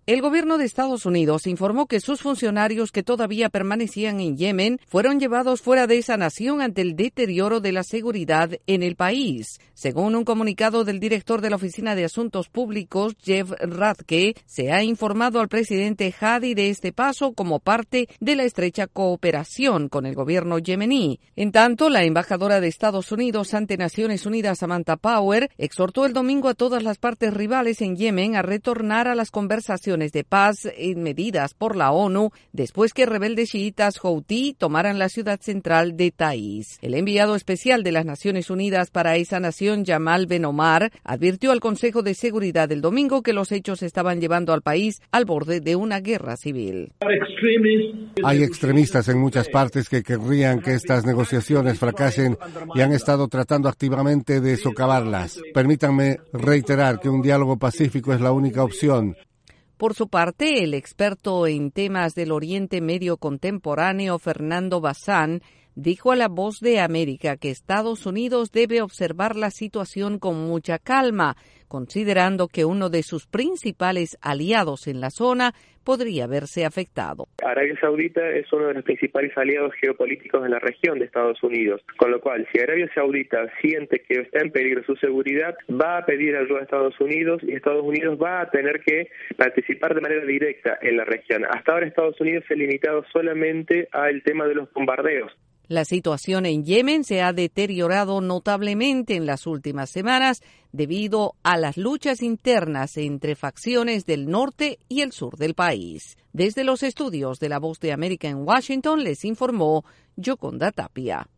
El gobierno de Estados Unidos informó que sus funcionarios que todavía permanecían en Yemen fueron llevados fuera de esa nación ante el deterioro de la seguridad en el país. Según un comunicado del director de la Oficina de Asuntos Públicos, Jeff Radke, se ha informado al presidente Hadi de este paso como parte de la estrecha cooperación con el gobierno yemení. En tanto, la embajadora de Estados Unidos ante Naciones Unidas, Samantha Power, exhortó el domingo a todas las partes rivales en Yemen a retornar a las conversaciones de paz medidas por la ONU después que rebeldes chiitas Houthi tomaran la ciudad central de Taiz. El enviado especial de las Naciones Unidas para esa nación, Jamal Ben Omar, advirtió al Consejo de Seguridad el domingo que los hechos estaban llevando al país al borde de una guerra civil. Hay extremistas en muchas partes que querrían que estas negociaciones fracasen y han estado tratando activamente de socavarlas. Permítanme reiterar que un diálogo pacífico es la única opción. Por su parte, el experto en temas del Oriente Medio contemporáneo, Fernando Bazán, dijo a La Voz de América que Estados Unidos debe observar la situación con mucha calma, considerando que uno de sus principales aliados en la zona podría verse afectado. Arabia Saudita es uno de los principales aliados geopolíticos en la región de Estados Unidos, con lo cual si Arabia Saudita siente que está en peligro su seguridad, va a pedir ayuda a Estados Unidos y Estados Unidos va a tener que participar de manera directa en la región. Hasta ahora Estados Unidos se ha limitado solamente al tema de los bombardeos. La situación en Yemen se ha deteriorado notablemente en las últimas semanas debido a las luchas internas entre facciones del norte y el sur del país. Desde los estudios de La Voz de América en Washington les informó Yoconda Tapia.